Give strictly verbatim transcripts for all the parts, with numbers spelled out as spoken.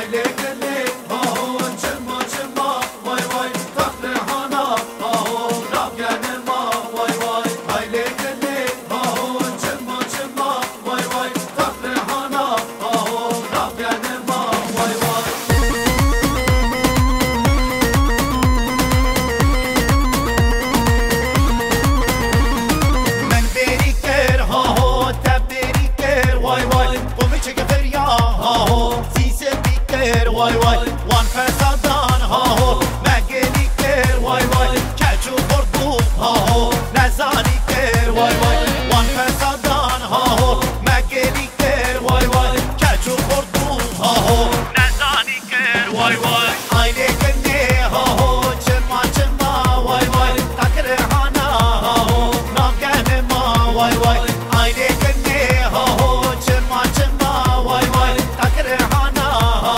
وای وای وان فسادان ها مگلی کر وای وای کچو بردو ها نزانی کر وای وای وان فسادان ها مگلی کر وای وای کچو بردو ها نزانی کر وای وای آیله کنه ها چما چما وای وای تکره هانا ها ناگه ما وای وای آیله کنه ها چما چما وای وای تکره هانا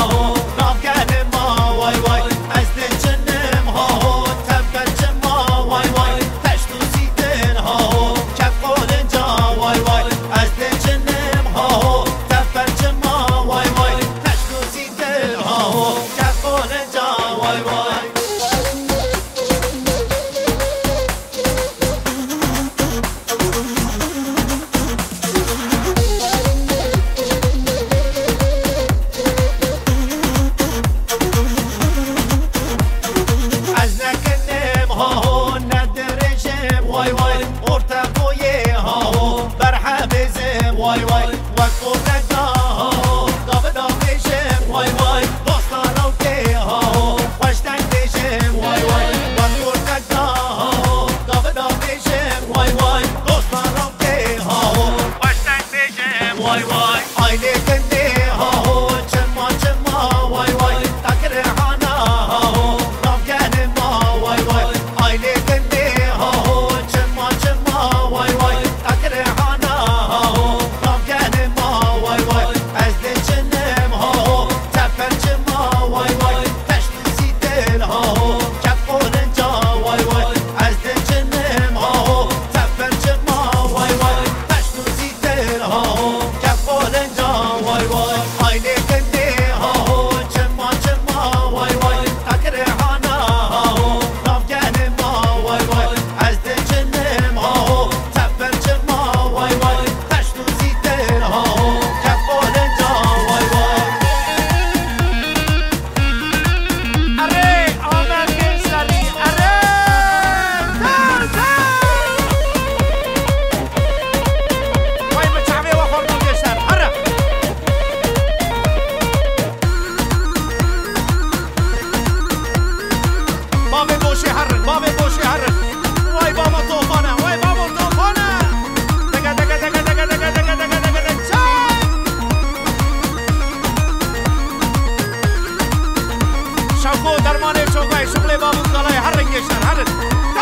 وای وای ارتقای ها برحبزم وای وای وقت نگاه ها داو داوشم وای وای دوستانو که ها خوشتنگ بشم وای وای وقت نگاه ها داو داوشم وای وای دوستانو که ها خوشتنگ بشم وای وای آیله کنده ها چما چما وای وای تکره هانا ها نامگن ما وای وای آیله کنده ها وای وای تکره هانا ها نامگن ما وای وای از دل چنم ها تپر چما وای وای تشتوزی دل ها کف قولنجا وای وای از دل چنم ها تپر چما وای وای تشتوزی دل ها کف قولنجا وای وای آیله کنده ها چما چما وای وای تکره هانا ها نامگن ما وای وای از دل چنم ها وای وای تشتوزی دل ها کف قولنجا وای وای اره آمد گلزنی اره تر تر وای مچعبه و خوردم گشتر اره باب بوشی هرن باب بوشی هرن وای بابا توفانه وای بابا توفانه شوکو درمان چوبای شغل بابو کالای هر رنگشتر هر